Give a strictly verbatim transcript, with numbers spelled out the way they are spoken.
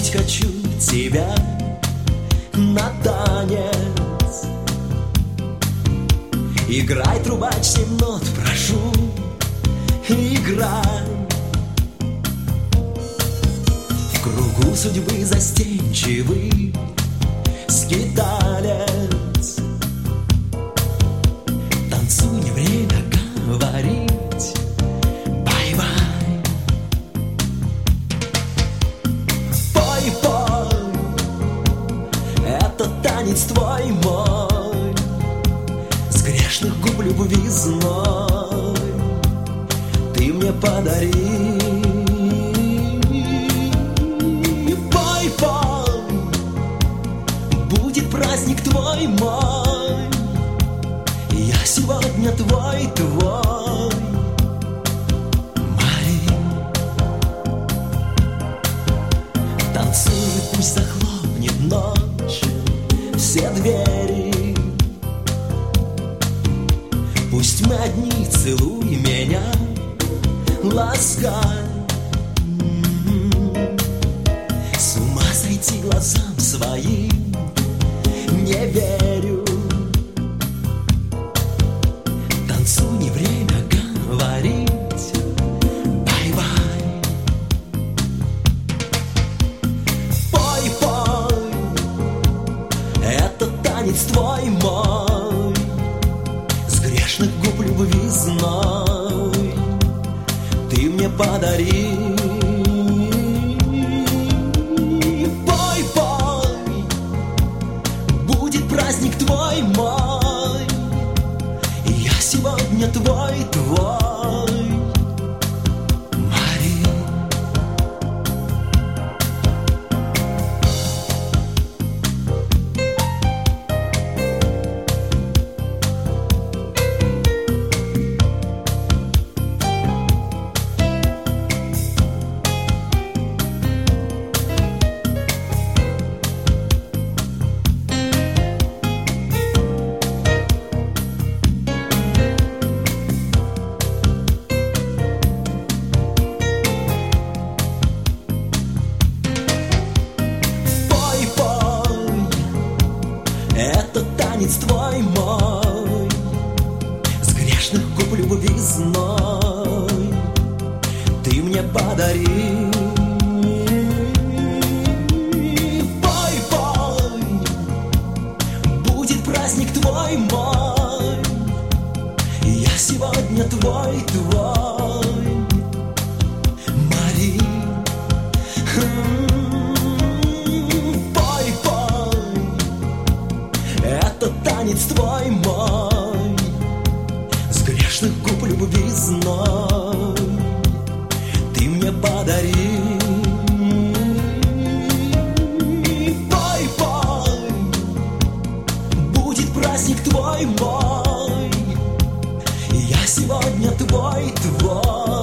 Пригласить хочу тебя на танец. Играй, трубач, семь нот, прошу, играй. В кругу судьбы застенчивый скиталец. Танцуй, не время говорить бай-бай. Пой, пой, это танец твой мой, с грешных губ любви зной ты мне подари. Пой, пой, будет праздник твой мой, я сегодня твой, твой, Мари. Танцуй, пусть захлопнет ночь все двери. Пусть мы одни, целуй меня, ласкай. С ума сойти глазам своим не верю. Танцуй, не время говорить бай-бай. Пой, пой, это танец твой мой, с грешных губ любви зной ты мне подари. Пой, пой, будет праздник твой мой, я сегодня твой, твой, Мари. Это танец твой мой, с грешных губ любви зной ты мне подари. Пой, пой, будет праздник твой мой, я сегодня твой, твой, Мари. Это танец твой мой, с грешных губ любви зной ты мне подари. Пой, пой, будет праздник твой мой, я сегодня твой, твой.